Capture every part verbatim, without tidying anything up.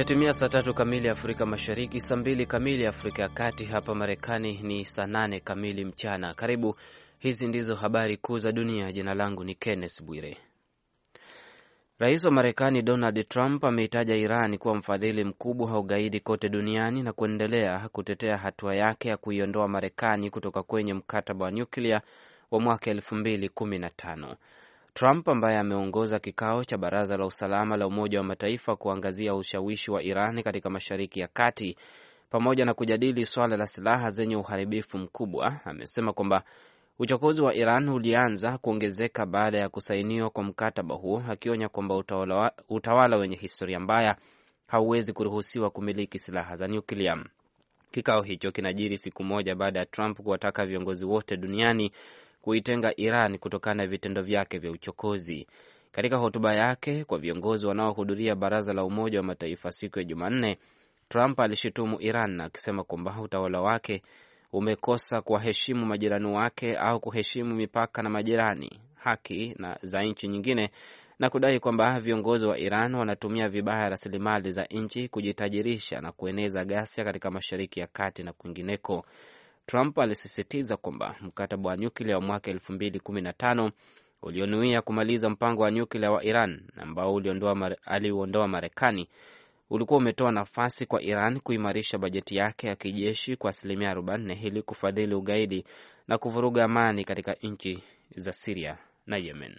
Imetimia saa tatu kamili Afrika Mashariki, saa mbili kamili Afrika ya Kati. Hapa Marekani ni saa nane kamili mchana. Karibu, hizi ndizo habari kuu za dunia. Jina langu ni Kenneth Bwire. Rais wa Marekani Donald Trump ameitaja Iran kuwa mfadhili mkubwa wa ugaidi kote duniani na kuendelea kutetea hatua yake ya kuiondoa Marekani kutoka kwenye mkataba wa nyuklia wa mwaka elfu mbili kumi na tano. Trump ambaye ameongoza kikao cha Baraza la Usalama la Umoja wa Mataifa kuangazia ushawishi wa Iran katika Mashariki ya Kati pamoja na kujadili swala la silaha zenye uharibifu mkubwa, amesema kwamba uchokozi wa Iran ulianza kuongezeka baada ya kusainiwa kwa mkataba huo, akionya kwamba utawala, utawala wenye historia mbaya hauwezi kuruhusiwa kumiliki silaha za nyuklia. Kikao hicho kinajiri siku moja baada ya Trump kuwataka viongozi wote duniani kuitenga Iran kutokana na vitendo vyake vya uchokozi. Katika hotuba yake kwa viongozi wanaohudhuria Baraza la Umoja wa Mataifa siku ya Jumanne, Trump alishutumu Iran akisema kwamba utawala wake umekosa kuwaheshimu majirani wake au kuheshimu mipaka na majirani, haki na za nchi nyingine, na kudai kwamba viongozi wa Iran wanatumia vibaya rasilimali za nchi kujitajirisha na kueneza ghasia katika Mashariki ya Kati na kwingineko. Trump alisisitiza kwamba mkataba wa nyuklia wa mwaka elfu mbili kumi na tano ulionuia kumaliza mpango wa nyuklia wa Iran ambao uliondoa aliuondoa Marekani ulikuwa umetoa nafasi kwa Iran kuimarisha bajeti yake ya kijeshi kwa asilimia arobaini ili kufadhili ugaidi na kuvuruga amani katika nchi za Syria na Yemen.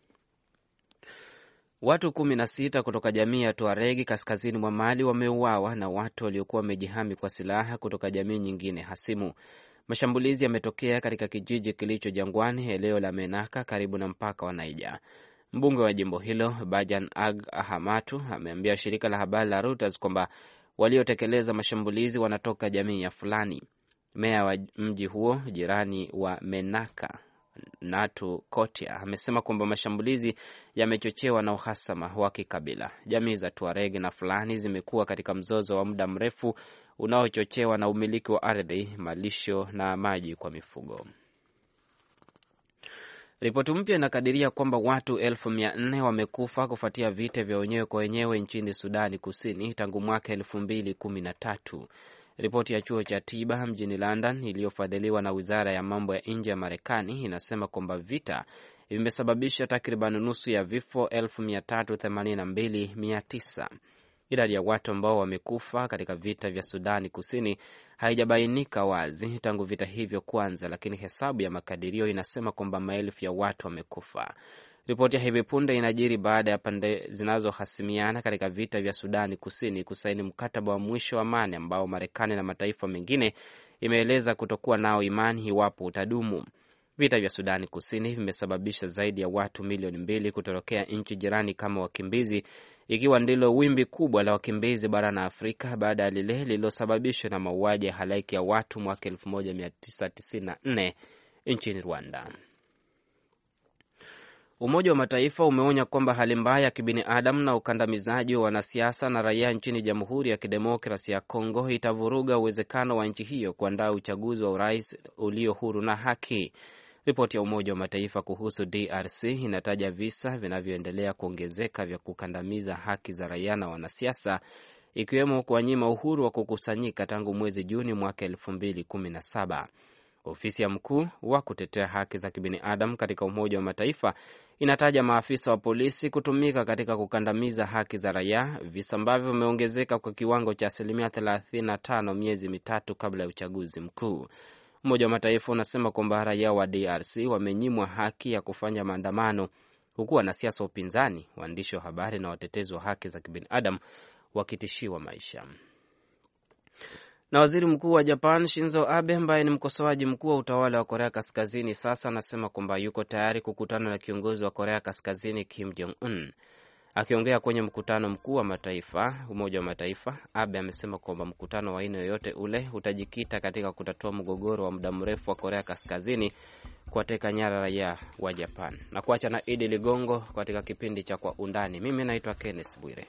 Watu kumi na sita kutoka jamii ya Tuaregi kaskazini mwa Mali wameuawa na watu waliokuwa wamejihami kwa silaha kutoka jamii nyingine hasimu. Mashambulizi yametokea katika kijiji kilicho jangwani, eneo la Menaka karibu na mpaka wa Niger. Mbunge wa jimbo hilo Bajan Ag Ahamatu ameambia shirika la habari la Reuters kwamba waliotekeleza mashambulizi wanatoka jamii ya Fulani. Meya wa mji huo jirani wa Menaka Natu Kotia amesema kwamba mashambulizi yamechochewa na uhasama wa kikabila. Jamii za Tuareg na Fulani zimekuwa katika mzozo wa muda mrefu unaochochewa na umiliki wa ardhi, malisho na maji kwa mifugo. Ripoti mpya inakadiria kwamba watu elfu mia nne wamekufa kufuatia vita vya wenyewe kwa wenyewe nchini Sudani Kusini tangu mwaka elfu mbili kumi na tatu. Ripoti ya chuo cha tiba mjini London iliyofadhiliwa na Wizara ya Mambo ya Nje ya Marekani inasema kwamba vita vimesababisha takriban nusu ya vifo elfu mia tatu themanini na mbili mia tisa. Idadi ya watu ambao wamekufa katika vita vya Sudani Kusini haijabainika wazi tangu vita hivyo kuanza, lakini hesabu ya makadirio inasema kwamba maelfu ya watu wamekufa. Ripoti ya hivi punde inajiri baada ya pande zinazohasimiana katika vita vya Sudani Kusini kusaini mkataba wa mwisho wa amani ambao Marekani na mataifa mengine imeeleza kutokuwa nao imani iwapo utadumu. Vita vya Sudani Kusini vimesababisha zaidi ya watu milioni mbili kutorokea nchi jirani kama wakimbizi, ikiwa ndilo wimbi kubwa la wakimbizi barani Afrika baada ya lile lililosababishwa na mauaji ya halaiki ya watu mwaka elfu moja mia tisa tisini na nne nchini Rwanda. Umoja wa Mataifa umeonya kwamba hali mbaya ya kibinadamu na ukandamizaji wa wanasiasa na raia nchini Jamhuri ya Kidemokrasia ya Kongo itavuruga uwezekano wa nchi hiyo kuandaa uchaguzi wa urais ulio huru na haki. Ripoti ya Umoja wa Mataifa kuhusu D R C inataja visa vinavyoendelea kuongezeka vya kukandamiza haki za raia na wanasiasa, ikiwemo kuwanyima uhuru wa kukusanyika tangu mwezi Juni mwaka elfu mbili kumi na saba. Ofisi ya mkuu wa kutetea haki za kibinadamu katika Umoja wa Mataifa inataja maafisa wa polisi kutumika katika kukandamiza haki za raia, visa ambavyo vimeongezeka kwa kiwango cha asilimia thelathini na tano miezi mitatu kabla ya uchaguzi mkuu. Umoja wa Mataifa unasema kwamba raia wa D R C wamenyimwa haki ya kufanya maandamano, huku wanasiasa wa upinzani, waandishi wa habari na watetezi wa haki za kibinadamu wakitishiwa maisha. Na waziri mkuu wa Japan Shinzo Abe, ambaye ni mkosoaji mkuu wa utawala wa Korea Kaskazini, sasa anasema kwamba yuko tayari kukutana na kiongozi wa Korea Kaskazini Kim Jong Un. Akiongea kwenye mkutano mkuu wa mataifa, Umoja wa Mataifa, Abe amesema kwamba mkutano wa aina yoyote ule utajikita katika kutatua mgogoro wa muda mrefu wa Korea Kaskazini kuwateka nyara raia wa Japan. Na kuacha na Idi Ligongo katika kipindi cha Kwa Undani. Mimi naitwa Kenneth Bwire.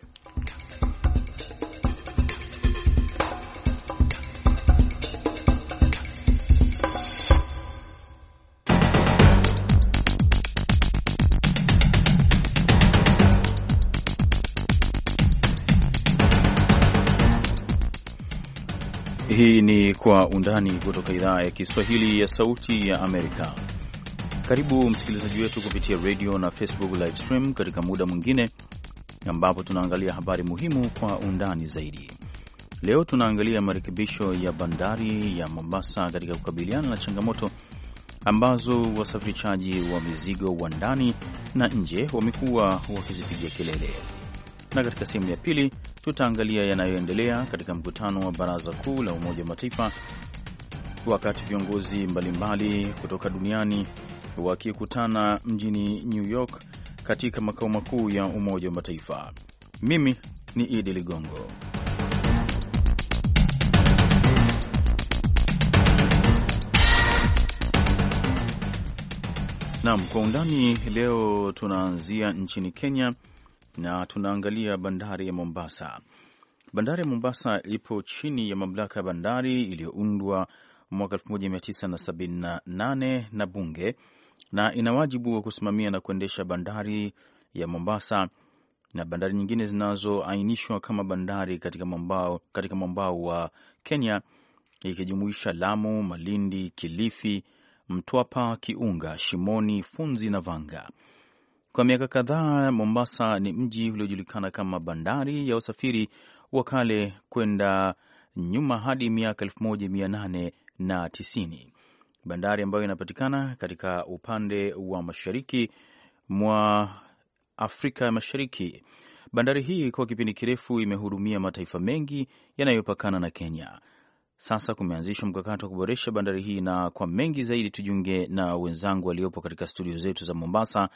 Hii ni Kwa Undani kutoka idhaa ya Kiswahili ya Sauti ya Amerika. Karibu msikilizaji wetu kupitia radio na Facebook live stream katika muda mwingine ambapo tunaangalia habari muhimu kwa undani zaidi. Leo tunaangalia marekebisho ya bandari ya Mombasa katika kukabiliana na changamoto ambazo wasafirishaji wa mizigo wa ndani na nje wamekuwa wakizipigia kelele. Na katika sehemu ya pili tutaangalia yanayoendelea katika mkutano wa Baraza Kuu la Umoja wa Mataifa, wakati viongozi mbalimbali kutoka duniani wakikutana mjini New York katika makao makuu ya Umoja wa Mataifa. Mimi ni Idi Ligongo. Naam, Kwa Undani leo tunaanzia nchini Kenya na tunaangalia bandari ya Mombasa. Bandari ya Mombasa ipo chini ya mamlaka ya bandari iliyoundwa mwaka elfu moja mia tisa sabini na nane na bunge, na ina wajibu wa kusimamia na kuendesha bandari ya Mombasa na bandari nyingine zinazoainishwa kama bandari katika mwambao katika mwambao wa Kenya, ikijumuisha Lamu, Malindi, Kilifi, Mtwapa, Kiunga, Shimoni, Funzi na Vanga. Kwa miaka kadhaa Mombasa ni mji uliojulikana kama bandari ya usafiri wa kale kwenda nyuma hadi miaka elfu moja mia nane na tisini. Bandari ambayo inapatikana katika upande wa mashariki mwa Afrika ya Mashariki. Bandari hii kwa kipindi kirefu imehudumia mataifa mengi yanayopakana na Kenya. Sasa kumeanzishwa mkakati wa kuboresha bandari hii, na kwa mengi zaidi tujiunge na wenzangu waliopo katika studio zetu za Mombasa,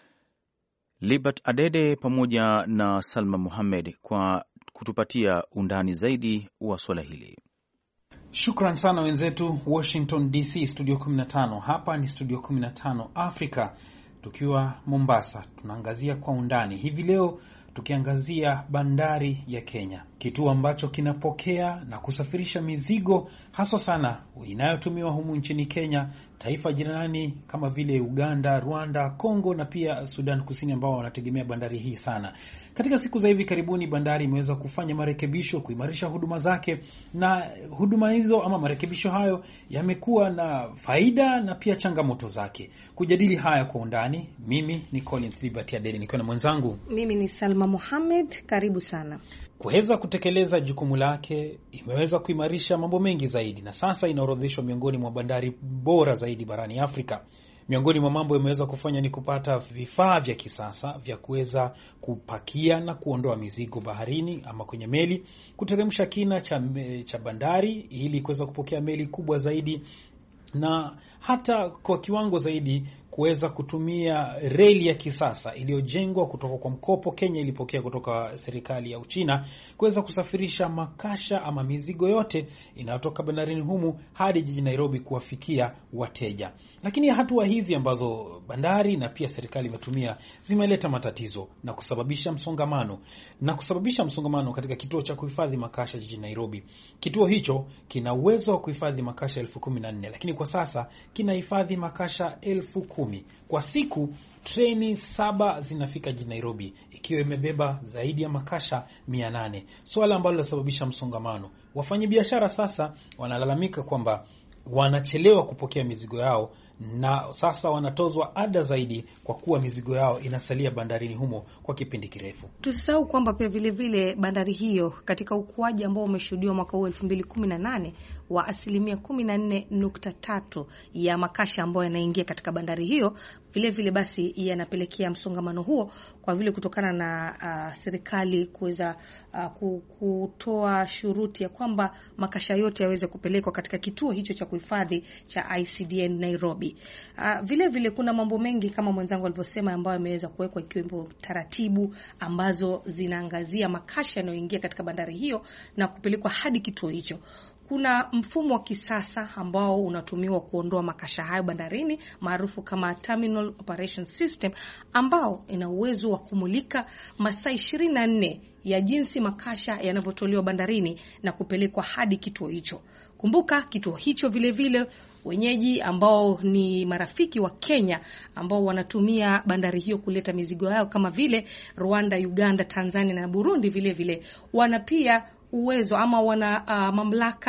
Libert Adede pamoja na Salma Muhammad, kwa kutupatia undani zaidi wa swala hili. Shukran sana wenzetu Washington D C, studio kumi na tano. Hapa ni studio kumi na tano Afrika, tukiwa Mombasa. Tunaangazia kwa undani hivi leo, tukiangazia bandari ya Kenya, kituo ambacho kinapokea na kusafirisha mizigo haswa sana inayotumiwa humu nchini Kenya, taifa jirani kama vile Uganda, Rwanda, Kongo na pia Sudan Kusini, ambao wanategemea bandari hii sana. Katika siku za hivi karibuni bandari imeweza kufanya marekebisho, kuimarisha huduma zake, na huduma hizo ama marekebisho hayo yamekuwa na faida na pia changamoto zake. Kujadili haya kwa undani, mimi ni Collins Liberty Adede nikiwa na mwenzangu mimi ni Salma Muhammad. Karibu sana. Kuweza kutekeleza jukumu lake imeweza kuimarisha mambo mengi zaidi, na sasa inaorodheshwa miongoni mwa bandari bora zaidi barani Afrika. Miongoni mwa mambo imeweza kufanya ni kupata vifaa vya kisasa vya kuweza kupakia na kuondoa mizigo baharini ama kwenye meli, kuteremsha kina cha, cha bandari ili kuweza kupokea meli kubwa zaidi, na hata kwa kiwango zaidi kuweza kutumia reli ya kisasa iliyojengwa kutoka kwa mkopo Kenya ilipokea kutoka serikali ya Uchina, kuweza kusafirisha makasha ama mizigo yote inayotoka bandarini humu hadi jiji Nairobi kuwafikia wateja. Lakini hatua hizi ambazo bandari na pia serikali imetumia zimeleta matatizo na kusababisha msongamano na kusababisha msongamano katika kituo cha kuhifadhi makasha jiji Nairobi. Kituo hicho kina uwezo wa kuhifadhi makasha elfu kumi na nne, lakini kwa sasa kinahifadhi makasha elfu kumi. Kwa siku treni saba zinafika jijini Nairobi ikiwa imebeba zaidi ya makasha mia nane, swala ambalo linasababisha msongamano. Wafanyabiashara sasa wanalalamika kwamba wanachelewa kupokea mizigo yao, na sasa wanatozwa ada zaidi kwa kuwa mizigo yao inasalia bandarini humo kwa kipindi kirefu. Tusisahau kwamba pia vile vile bandari hiyo katika ukuaji ambao umeshuhudiwa mwaka huu elfu mbili kumi na nane wa asilimia kumi na nne nukta tatu ya makasha ambayo yanaingia katika bandari hiyo, vile vile basi yanapelekea msongamano huo, kwa vile kutokana na uh, serikali kuweza uh, kutoa shuruti ya kwamba makasha yote yaweze kupelekwa katika kituo hicho cha kuhifadhi cha I C D N Nairobi. Uh, vile vile kuna mambo mengi kama mwenzangu alivyosema ambayo yameweza kuwekwa, ikiwemo taratibu ambazo zinaangazia makasha yanayoingia katika bandari hiyo na kupelekwa hadi kituo hicho. Kuna mfumo wa kisasa ambao unatumiwa kuondoa makasha hayo bandarini maarufu kama Terminal Operation System, ambao ina uwezo wa kumulika masaa ishirini na nne ya jinsi makasha yanavyotolewa bandarini na kupelekwa hadi kituo hicho. Kumbuka kituo hicho vile vile wenyeji ambao ni marafiki wa Kenya ambao wanatumia bandari hiyo kuleta mizigo yao kama vile Rwanda, Uganda, Tanzania na Burundi vile vile wana pia uwezo ama wana uh, mamlaka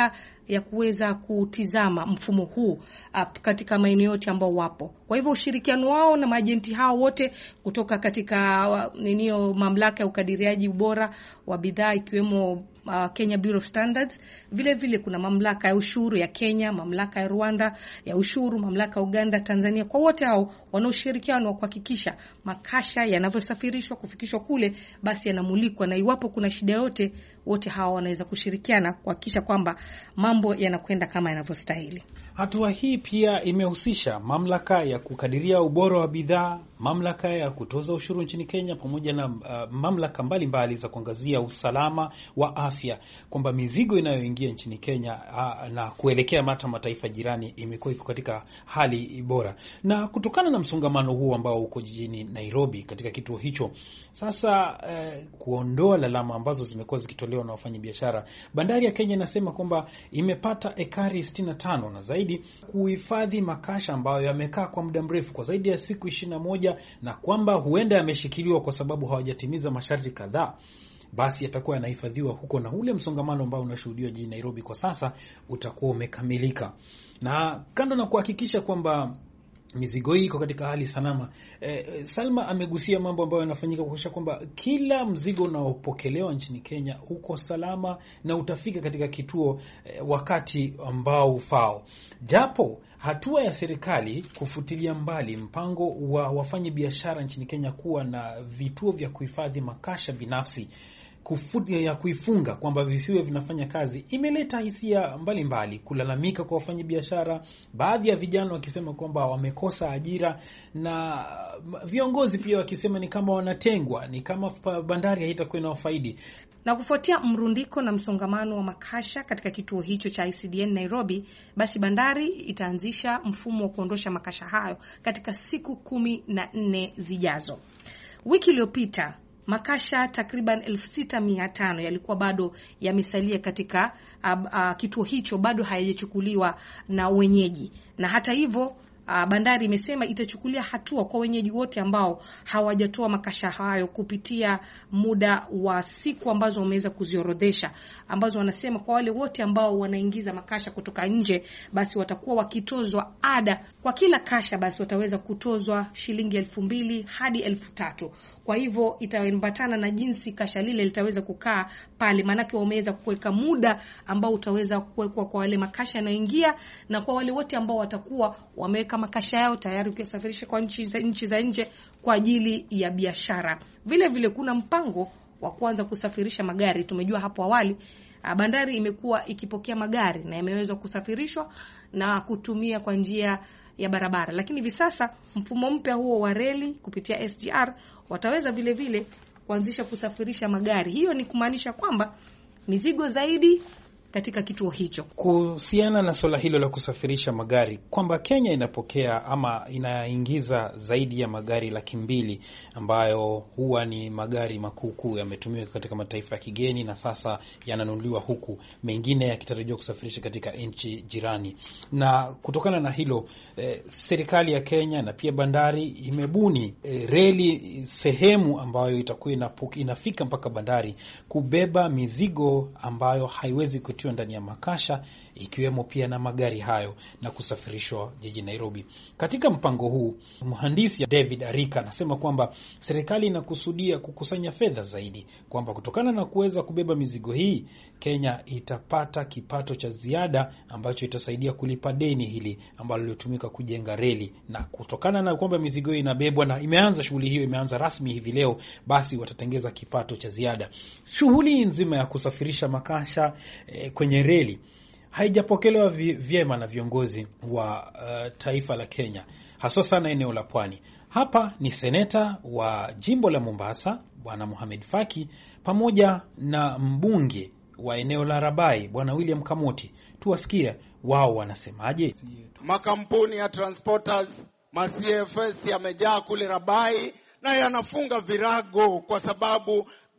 ya kuweza kutizama mfumo huu uh, katika maeneo yote ambao wapo. Kwa hivyo ushirikiano wao na majenti hao wote kutoka katika uh, ninio mamlaka ya ukadiriaji ubora wa bidhaa ikiwemo uh, Kenya Bureau of Standards, vile vile kuna mamlaka ya ushuru ya Kenya, mamlaka ya Rwanda ya ushuru, mamlaka ya Uganda, Tanzania. Kwa wote hao wanaoshirikiana kuhakikisha makasha yanavyosafirishwa kufikishwa kule basi yanamulikwa, na iwapo kuna shida yote wote hawa wanaweza kushirikiana kuhakikisha kwamba mambo yanakwenda kama yanavyostahili. Hatua hii pia imehusisha mamlaka ya kukadiria ubora wa bidhaa, mamlaka ya kutoza ushuru nchini Kenya, pamoja na uh, mamlaka mbalimbali za kuangazia usalama wa afya, kwamba mizigo inayoingia nchini Kenya uh, na kuelekea hata mataifa jirani imekuwa iko katika hali bora. Na kutokana na msongamano huu ambao uko jijini Nairobi katika kituo hicho, sasa uh, kuondoa lalama ambazo zimekuwa zikitolewa na wafanyabiashara, bandari ya Kenya inasema kwamba imepata ekari sitini na tano na zaidi kuhifadhi makasha ambayo yamekaa kwa muda mrefu kwa zaidi ya siku ishirini na moja, na kwamba huenda yameshikiliwa kwa sababu hawajatimiza masharti kadhaa, basi yatakuwa yanahifadhiwa huko, na ule msongamano ambao unashuhudiwa jijini Nairobi kwa sasa utakuwa umekamilika. Na kando na kuhakikisha kwamba mizigo hii iko katika hali salama, eh, Salma amegusia mambo ambayo yanafanyika kuhakikisha kwamba kila mzigo unaopokelewa nchini Kenya uko salama na utafika katika kituo eh, wakati ambao ufao. Japo hatua ya serikali kufutilia mbali mpango wa wafanyi biashara nchini Kenya kuwa na vituo vya kuhifadhi makasha binafsi kufutia ya kuifunga kwamba visiwe vinafanya kazi, imeleta hisia mbalimbali mbali, kulalamika kwa wafanyabiashara, baadhi ya vijana wakisema kwamba wamekosa ajira, na viongozi pia wakisema ni kama wanatengwa, ni kama bandari haitakuwa na faidi. Na kufuatia mrundiko na msongamano wa makasha katika kituo hicho cha I C D N Nairobi, basi bandari itaanzisha mfumo wa kuondosha makasha hayo katika siku kumi na nne zijazo. Wiki iliyopita makasha takriban elfu sita mia tano yalikuwa bado yamesalia katika uh, uh, kituo hicho, bado hayajachukuliwa na wenyeji. Na hata hivyo uh, bandari imesema itachukulia hatua kwa wenyeji wote ambao hawajatoa makasha hayo kupitia muda wa siku ambazo wameweza kuziorodhesha, ambazo wanasema kwa wale wote ambao wanaingiza makasha kutoka nje basi watakuwa wakitozwa ada kwa kila kasha, basi wataweza kutozwa shilingi elfu mbili hadi elfu tatu. Kwa hivyo itaambatana na jinsi kasha lile litaweza kukaa pale, manake wameweza kuweka muda ambao utaweza kuwekwa kwa wale makasha yanayoingia, na kwa wale wote ambao watakuwa wameweka makasha yao tayari kusafirisha kwa nchi za nchi za nje kwa ajili ya biashara. Vile vile kuna mpango wa kuanza kusafirisha magari. Tumejua hapo awali bandari imekuwa ikipokea magari na imeweza kusafirishwa na kutumia kwa njia ya barabara, lakini hivi sasa mfumo mpya huo wa reli kupitia S G R wataweza vile vile kuanzisha kusafirisha magari. Hiyo ni kumaanisha kwamba mizigo zaidi katika kituo hicho. Kuhusiana na swala hilo la kusafirisha magari, kwamba Kenya inapokea ama inaingiza zaidi ya magari laki mbili ambayo huwa ni magari makuu yametumiwa katika mataifa ya kigeni na sasa yananunuliwa huku, mengine yakitarajiwa kusafirisha katika nchi jirani. Na kutokana na hilo eh, serikali ya Kenya na pia bandari imebuni eh, reli sehemu ambayo itakuwa inafika mpaka bandari kubeba mizigo ambayo haiwezi kutiwa ndani ya makasha, ikiwemo pia na magari hayo na kusafirishwa jijini Nairobi. Katika mpango huu, mhandisi David Arika anasema kwamba serikali inakusudia kukusanya fedha zaidi, kwamba kutokana na kuweza kubeba mizigo hii, Kenya itapata kipato cha ziada ambacho itasaidia kulipa deni hili ambalo lilitumika kujenga reli. Na kutokana na kwamba mizigo hii inabebwa na imeanza shughuli hiyo imeanza rasmi hivi leo, basi watatengeza kipato cha ziada. Shughuli nzima ya kusafirisha makasha eh, kwenye reli haijapokelewa vyema na viongozi wa uh, taifa la Kenya, hasa sana eneo la Pwani. Hapa ni seneta wa jimbo la Mombasa Bwana Mohamed Faki pamoja na mbunge wa eneo la Rabai Bwana William Kamoti. Tuwasikie wao wanasemaje. Makampuni ya transporters, ma C F S yamejaa kule Rabai na yanafunga virago kwa sababu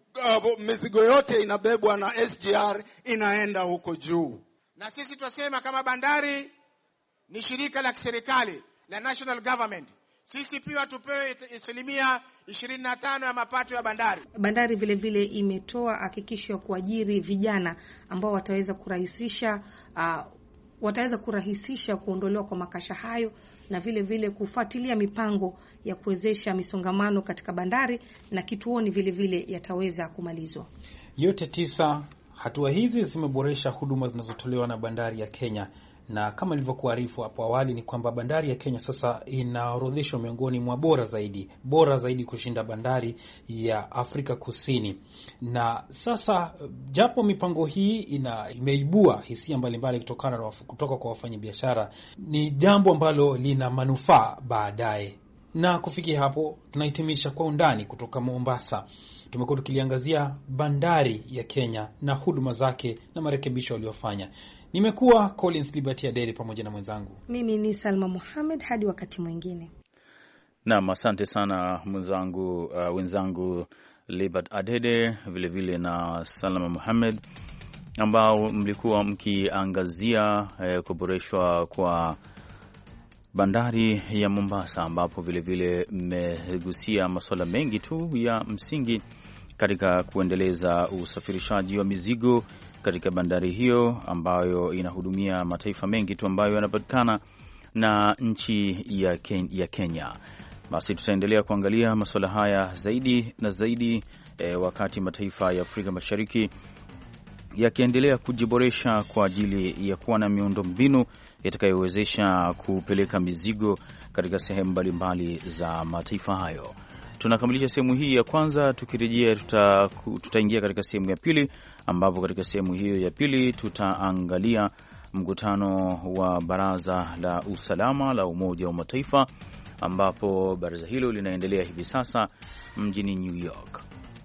uh, mizigo yote inabebwa na S G R inaenda huko juu. Na sisi tunasema kama bandari ni shirika la kiserikali la national government, sisi pia tupewe asilimia ishirini na tano ya mapato ya bandari. Bandari vile vile imetoa hakikisho ya kuajiri vijana ambao wataweza kurahisisha uh, wataweza kurahisisha kuondolewa kwa makasha hayo na vile vile kufuatilia mipango ya kuwezesha misongamano katika bandari na kituoni vile vile yataweza kumalizwa. Yote tisa, hatua hizi zimeboresha huduma zinazotolewa na bandari ya Kenya, na kama nilivyokuarifu hapo awali ni kwamba bandari ya Kenya sasa inaorodheshwa miongoni mwa bora zaidi, bora zaidi kushinda bandari ya Afrika Kusini. Na sasa japo mipango hii ina imeibua hisia mbalimbali kutokana na kutoka kwa wafanyabiashara, ni jambo ambalo lina manufaa baadaye. Na kufikia hapo tunahitimisha Kwa Undani kutoka Mombasa. Tumekuwa tukiliangazia bandari ya Kenya na huduma zake na marekebisho waliofanya. Nimekuwa Collins Liberty Adede pamoja na mwenzangu. Mimi ni Salma Mohamed, hadi wakati mwingine. Naam, asante sana mwenzangu, uh, wenzangu Liberty Adede vile vile na Salma Mohamed ambao mlikuwa mkiangazia eh, kuboreshwa kwa bandari ya Mombasa, ambapo vile vile mmegusia masuala mengi tu ya msingi katika kuendeleza usafirishaji wa mizigo katika bandari hiyo ambayo inahudumia mataifa mengi tu ambayo yanapatikana na nchi ya Ken- ya Kenya. Basi tutaendelea kuangalia masuala haya zaidi na zaidi e, wakati mataifa ya Afrika Mashariki yakiendelea kujiboresha kwa ajili ya kuwa na miundo mbinu itakayowezesha kupeleka mizigo katika sehemu mbalimbali za mataifa hayo. Tunakamilisha sehemu hii ya kwanza. Tukirejea tuta, tutaingia katika sehemu ya pili, ambapo katika sehemu hiyo ya pili tutaangalia mkutano wa Baraza la Usalama la Umoja wa Mataifa, ambapo baraza hilo linaendelea hivi sasa mjini New York.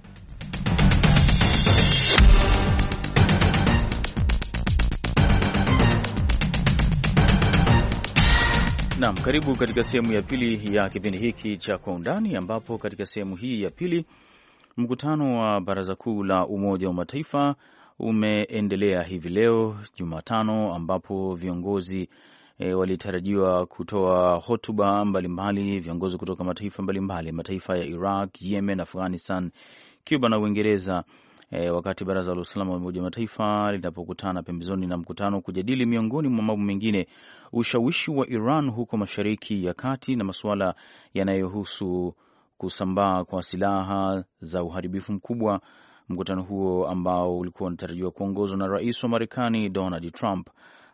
Naam, karibu katika sehemu ya pili ya kipindi hiki cha Kwa Undani, ambapo katika sehemu hii ya pili mkutano wa Baraza Kuu la Umoja wa Mataifa umeendelea hivi leo Jumatano, ambapo viongozi e, walitarajiwa kutoa hotuba mbalimbali, viongozi kutoka mataifa mbalimbali, mataifa ya Iraq, Yemen, Afghanistan, Cuba na Uingereza. E, wakati Baraza la Usalama wa Umoja wa Mataifa linapokutana pembezoni na mkutano kujadili miongoni mwa mambo mengine ushawishi wa Iran huko Mashariki ya Kati na masuala yanayohusu kusambaa kwa silaha za uharibifu mkubwa. Mkutano huo ambao ulikuwa unatarajiwa kuongozwa na Rais wa Marekani Donald Trump,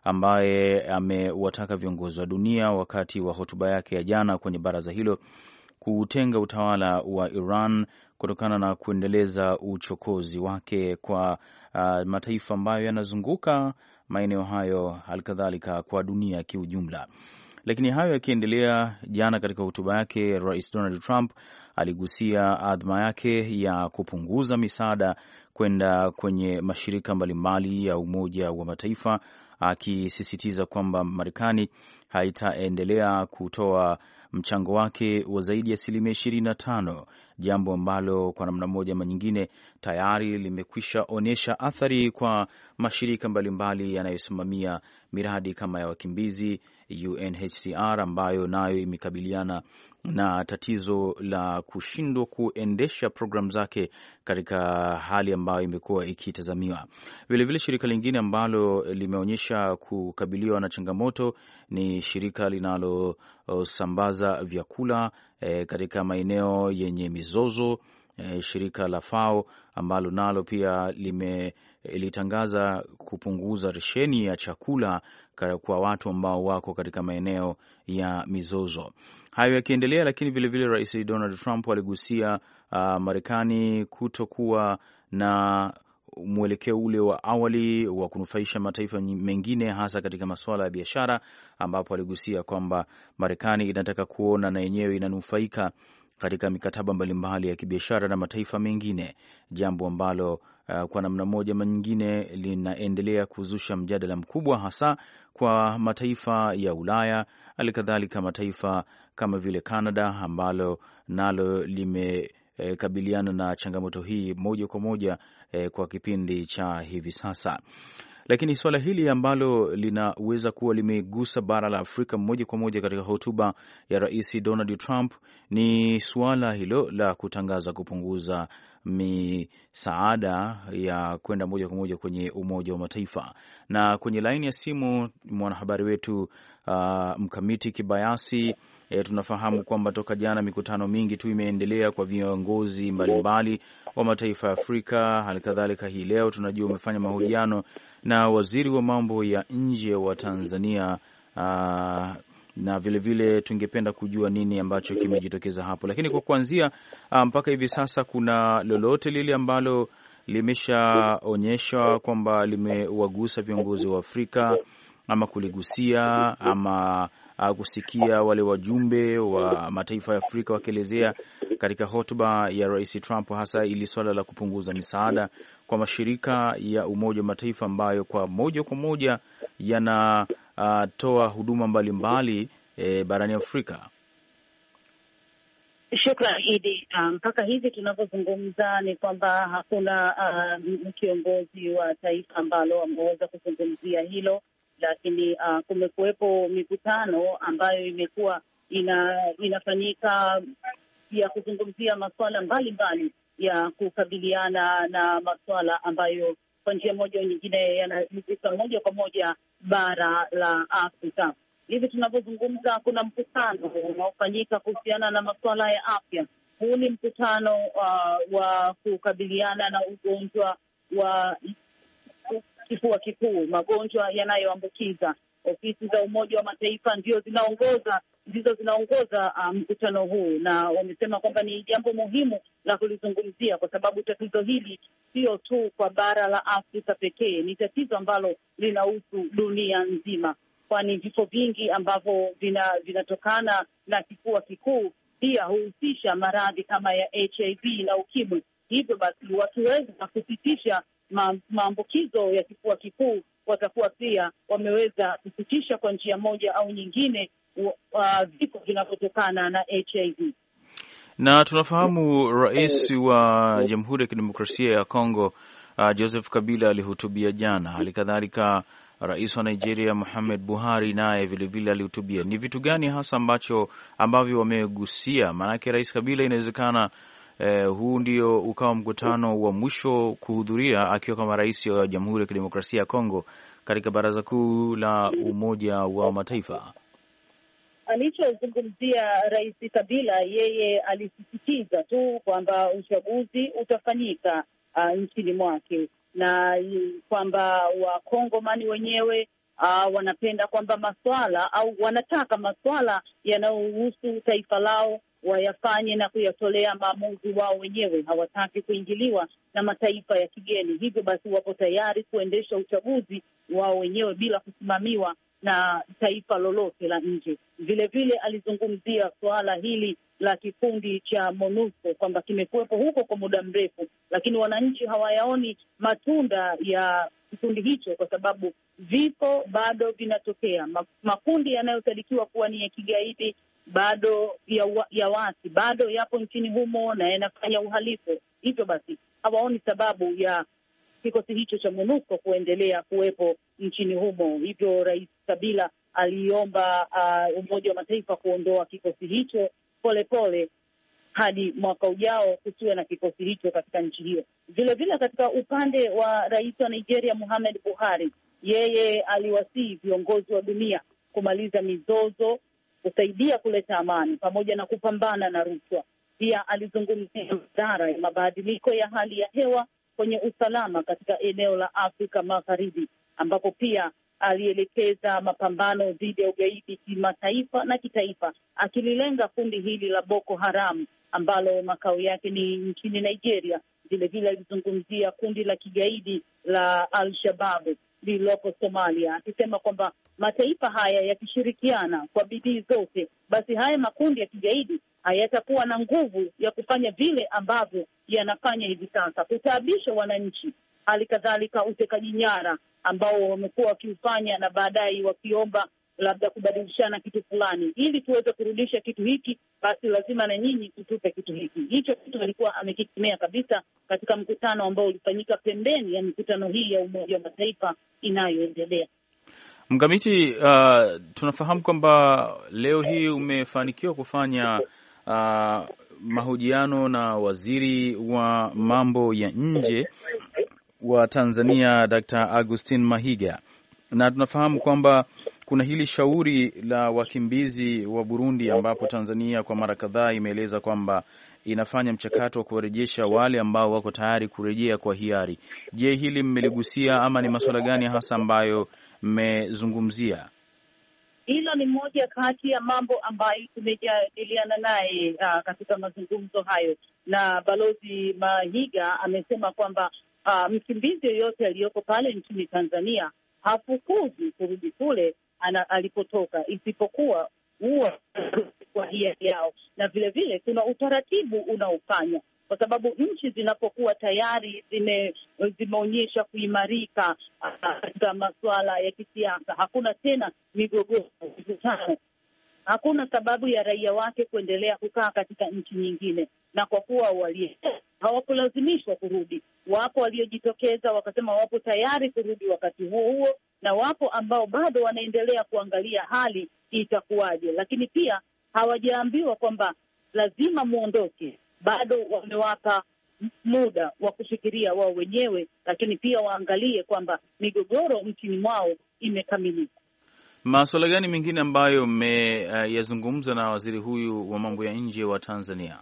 ambaye amewataka viongozi wa dunia wakati wa hotuba yake ya jana kwenye baraza hilo kutenga utawala wa Iran kutokana na kuendeleza uchokozi wake kwa uh, mataifa ambayo yanazunguka maeneo hayo, halikadhalika kwa dunia kiujumla. Lakini hayo yakiendelea, jana katika hotuba yake Rais Donald Trump aligusia adhma yake ya kupunguza misaada kwenda kwenye mashirika mbalimbali ya Umoja wa Mataifa, akisisitiza kwamba Marekani haitaendelea kutoa mchango wake wa zaidi ya asilimia ishirini na tano, jambo ambalo kwa namna moja ama nyingine tayari limekwisha onyesha athari kwa mashirika mbalimbali yanayosimamia miradi kama ya wakimbizi, U N H C R, ambayo nayo imekabiliana na tatizo la kushindwa kuendesha programu zake katika hali ambayo imekuwa ikitazamiwa. Vile vile shirika lingine ambalo limeonyesha kukabiliwa na changamoto ni shirika linalosambaza vyakula e, katika maeneo yenye mizozo, e, shirika la FAO ambalo nalo pia lime ilitangaza kupunguza resheni ya chakula kwa watu ambao wako katika maeneo ya mizozo. Hayo yakiendelea, lakini vile vile Rais Donald Trump aligusia uh, Marekani kutokuwa na mwelekeo ule wa awali wa kunufaisha mataifa mengine, hasa katika masuala ya biashara, ambapo aligusia kwamba Marekani inataka kuona na yenyewe inanufaika katika mikataba mbalimbali ya kibiashara na mataifa mengine, jambo ambalo uh, kwa namna moja ama nyingine linaendelea kuzusha mjadala mkubwa, hasa kwa mataifa ya Ulaya, alikadhalika mataifa kama vile Canada ambalo nalo limekabiliana e, na changamoto hii moja kwa moja e, kwa kipindi cha hivi sasa. lakini suala hili ambalo linaweza kuwa limegusa bara la Afrika moja kwa moja katika hotuba ya Rais Donald Trump ni suala hilo la kutangaza kupunguza misaada ya kwenda moja kwa moja kwenye Umoja wa Mataifa. Na kwenye laini ya simu mwanahabari wetu uh, Mkamiti Kibayasi. E, tunafahamu kwamba toka jana mikutano mingi tu imeendelea kwa viongozi mbalimbali wa mataifa ya Afrika. Halikadhalika hii leo tunajua umefanya mahojiano na waziri wa mambo ya nje wa Tanzania, aa, na vilevile vile tungependa kujua nini ambacho kimejitokeza hapo. Lakini kwa kuanzia, mpaka hivi sasa kuna lolote lile ambalo limeshaonyeshwa kwamba limewagusa viongozi wa Afrika ama kuligusia ama kusikia wale wajumbe wa mataifa ya Afrika wakielezea katika hotuba ya Rais Trump, hasa ili swala la kupunguza misaada kwa mashirika ya Umoja wa Mataifa ambayo kwa moja kwa moja yanatoa uh, huduma mbalimbali e, barani Afrika? Shukran Idi. Mpaka um, hivi tunavyozungumza ni kwamba hakuna uh, kiongozi wa taifa ambalo ameweza kuzungumzia hilo, lakini uh, kumekuwepo mikutano ambayo imekuwa ina, inafanyika ya kuzungumzia masuala mbalimbali ya kukabiliana na masuala ambayo kwa njia moja au nyingine yanahusika moja kwa moja bara la Afrika. Hivi tunavyozungumza kuna mkutano unaofanyika kuhusiana na masuala ya afya. Huu ni mkutano uh, wa kukabiliana na ugonjwa wa kifua kikuu, magonjwa yanayoambukiza. Ofisi za Umoja wa Mataifa ndio zinaongoza ndizo zinaongoza uh, mkutano huu, na wamesema kwamba ni jambo muhimu la kulizungumzia kwa sababu tatizo hili sio tu kwa bara la Afrika pekee, ni tatizo ambalo linahusu dunia nzima, kwani vifo vingi ambavyo vinatokana vina na kifua kikuu pia huhusisha maradhi kama ya H I V na ukimwi. Hivyo basi wakiweza kusitisha ma, maambukizo ya kifua kikuu watakuwa pia wameweza kusitisha kwa njia moja au nyingine uh, vifo vinavyotokana na H I V. Na tunafahamu rais wa Jamhuri ya Kidemokrasia ya Kongo uh, Joseph Kabila alihutubia jana. Halikadhalika rais wa Nigeria Muhammad Buhari naye vilevile alihutubia. Ni vitu gani hasa ambacho ambavyo wamegusia? Maanake rais Kabila inawezekana Eh, huu ndio ukawa mkutano wa mwisho kuhudhuria akiwa kama rais wa Jamhuri ya Kidemokrasia ya Kongo katika Baraza Kuu la Umoja wa Mataifa. Alichozungumzia Rais Kabila, yeye alisisitiza tu kwamba uchaguzi utafanyika uh, nchini mwake, na kwamba Wakongomani wenyewe uh, wanapenda kwamba maswala au wanataka maswala yanayohusu taifa lao wayafanye na kuyatolea maamuzi wao wenyewe. Hawataki kuingiliwa na mataifa ya kigeni. Hivyo basi wapo tayari kuendesha uchaguzi wao wenyewe bila kusimamiwa na taifa lolote la nje. Vile vile alizungumzia suala hili la kikundi cha MONUSCO kwamba kimekuwepo huko kwa muda mrefu, lakini wananchi hawayaoni matunda ya kikundi hicho kwa sababu vifo bado vinatokea. Makundi yanayosadikiwa kuwa ni ya kigaidi bado ya, ya wasi bado yapo nchini humo na yanafanya uhalifu. Hivyo basi hawaoni sababu ya kikosi hicho cha MONUSCO kuendelea kuwepo nchini humo. Hivyo Rais Kabila aliomba uh, Umoja wa Mataifa kuondoa kikosi hicho polepole hadi mwaka ujao kusiwe na kikosi hicho katika nchi hiyo. Vile vile katika upande wa rais wa Nigeria Muhammad Buhari, yeye aliwasihi viongozi wa dunia kumaliza mizozo, kusaidia kuleta amani pamoja na kupambana na rushwa. Pia alizungumzia madhara ya mabadiliko ya hali ya hewa kwenye usalama katika eneo la Afrika Magharibi, ambapo pia alielekeza mapambano dhidi ya ugaidi kimataifa na kitaifa, akililenga kundi hili la Boko Haram ambalo makao yake ni nchini Nigeria. Vile vile alizungumzia kundi la kigaidi la Al-Shabaab lililopo Somalia, akisema kwamba mataifa haya yakishirikiana kwa bidii zote, basi haya makundi ya kigaidi hayatakuwa na nguvu ya kufanya vile ambavyo yanafanya hivi sasa, kutaabisha wananchi. Hali kadhalika utekaji nyara ambao wamekuwa wakiufanya na baadaye wakiomba labda kubadilishana kitu fulani, ili tuweze kurudisha kitu hiki, basi lazima na nyinyi tutupe kitu hiki. Hicho kitu alikuwa amekikemea kabisa katika mkutano ambao ulifanyika pembeni ya mikutano hii ya Umoja wa Mataifa inayoendelea. Mkamiti, uh, tunafahamu kwamba leo hii umefanikiwa kufanya uh, mahojiano na waziri wa mambo ya nje wa Tanzania Daktari Augustine Mahiga, na tunafahamu kwamba kuna hili shauri la wakimbizi wa Burundi ambapo Tanzania kwa mara kadhaa imeeleza kwamba inafanya mchakato wa kuwarejesha wale ambao wako tayari kurejea kwa hiari. Je, hili mmeligusia ama ni masuala gani hasa ambayo mmezungumzia? Hilo ni moja kati ya mambo ambayo tumejadiliana naye uh, katika mazungumzo hayo, na Balozi Mahiga amesema kwamba uh, mkimbizi yoyote aliyoko pale nchini Tanzania hafukuzi kurudi kule ana, alipotoka, isipokuwa huwa kwa hiari yao, na vile vile kuna utaratibu unaofanya, kwa sababu nchi zinapokuwa tayari zime, zimeonyesha kuimarika katika masuala ya kisiasa, hakuna tena migogoro, mivutano, hakuna sababu ya raia wake kuendelea kukaa katika nchi nyingine. Na kwa kuwa wali hawakulazimishwa kurudi, wapo waliojitokeza wakasema wapo tayari kurudi wakati huo huo, na wapo ambao bado wanaendelea kuangalia hali itakuwaje, lakini pia hawajaambiwa kwamba lazima muondoke. Bado wamewapa muda wa kufikiria wao wenyewe, lakini pia waangalie kwamba migogoro nchini mwao imekamilika. Masuala gani mengine ambayo mmeyazungumza uh, na waziri huyu wa mambo ya nje wa Tanzania?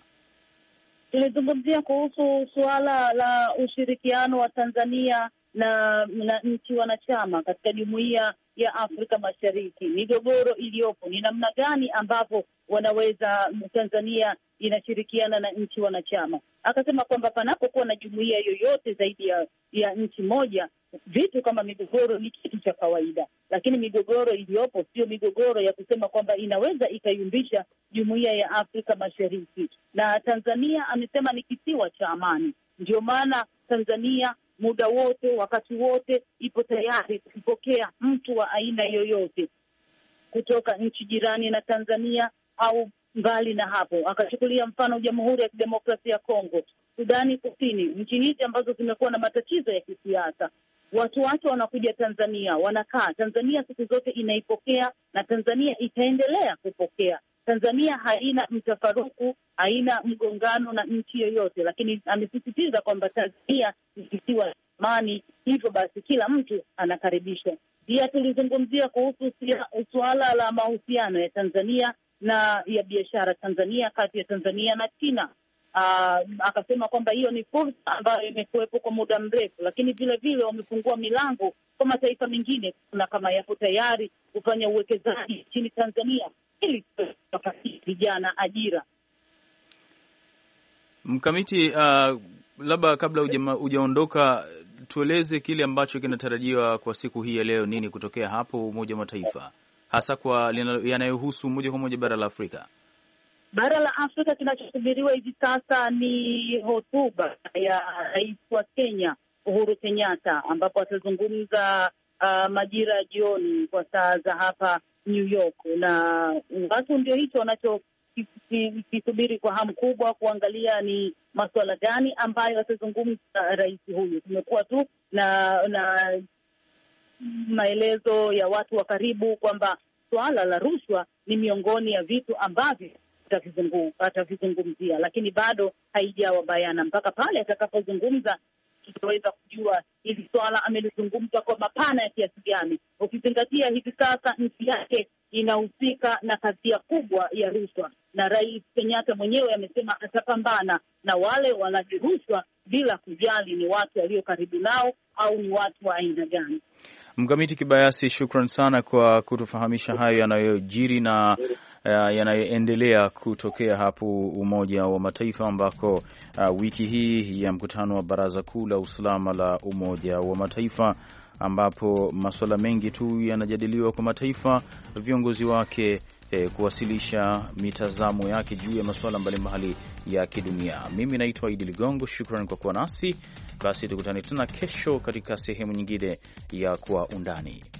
Tulizungumzia kuhusu suala la ushirikiano wa Tanzania na, na nchi wanachama katika Jumuiya ya Afrika Mashariki, migogoro iliyopo, ni namna gani ambavyo wanaweza Tanzania inashirikiana na nchi wanachama. Akasema kwamba panapokuwa na jumuiya yoyote zaidi ya, ya nchi moja, vitu kama migogoro ni kitu cha kawaida, lakini migogoro iliyopo sio migogoro ya kusema kwamba inaweza ikayumbisha Jumuiya ya Afrika Mashariki. Na Tanzania amesema ni kisiwa cha amani, ndio maana Tanzania muda wote, wakati wote ipo tayari kupokea mtu wa aina yoyote kutoka nchi jirani na Tanzania au mbali na hapo. Akachukulia mfano Jamhuri ya Kidemokrasia ya Kongo, Sudani Kusini, nchi hizi ambazo zimekuwa na matatizo ya kisiasa. Watu wake wanakuja Tanzania, wanakaa Tanzania, siku zote inaipokea na Tanzania itaendelea kupokea. Tanzania haina mtafaruku, haina mgongano na nchi yoyote, lakini amesisitiza kwamba Tanzania ni kisiwa cha amani, hivyo basi kila mtu anakaribishwa. Pia tulizungumzia kuhusu suala la mahusiano ya Tanzania na ya biashara Tanzania, kati ya Tanzania na China. Uh, akasema kwamba hiyo ni fursa ambayo imekuwepo kwa muda mrefu, lakini vile vile wamefungua milango kwa mataifa mengine na kama yapo tayari kufanya uwekezaji nchini Tanzania ili kuwapatia vijana ajira. Mkamiti, uh, labda kabla hujaondoka tueleze kile ambacho kinatarajiwa kwa siku hii ya leo, nini kutokea hapo Umoja wa Mataifa, hasa kwa yanayohusu moja kwa moja bara la Afrika. Bara la Afrika, kinachosubiriwa hivi sasa ni hotuba ya Rais wa Kenya Uhuru Kenyatta, ambapo atazungumza uh, majira ya jioni kwa saa za hapa New York, na watu ndio hicho wanachokisubiri kwa hamu kubwa kuangalia ni masuala gani ambayo atazungumza rais huyu. Tumekuwa tu na na maelezo ya watu wa karibu kwamba suala la rushwa ni miongoni ya vitu ambavyo atavizungumzia, lakini bado haijawa bayana. Mpaka pale atakapozungumza tutaweza kujua hili swala amelizungumza kwa mapana ya kiasi gani, ukizingatia hivi sasa nchi yake inahusika na kadhia kubwa ya rushwa, na Rais Kenyatta mwenyewe amesema atapambana na wale wanajirushwa bila kujali ni watu walio karibu nao au ni watu wa aina gani. Mkamiti Kibayasi, shukran sana kwa kutufahamisha hayo yanayojiri na uh, yanayoendelea kutokea hapo Umoja wa Mataifa, ambako uh, wiki hii ya mkutano wa Baraza Kuu la Usalama la Umoja wa Mataifa, ambapo masuala mengi tu yanajadiliwa kwa mataifa, viongozi wake eh, kuwasilisha mitazamo yake juu ya masuala mbalimbali ya kidunia. Mimi naitwa Idi Ligongo, shukran kwa kuwa nasi. Basi tukutane tena kesho katika sehemu nyingine ya Kwa Undani.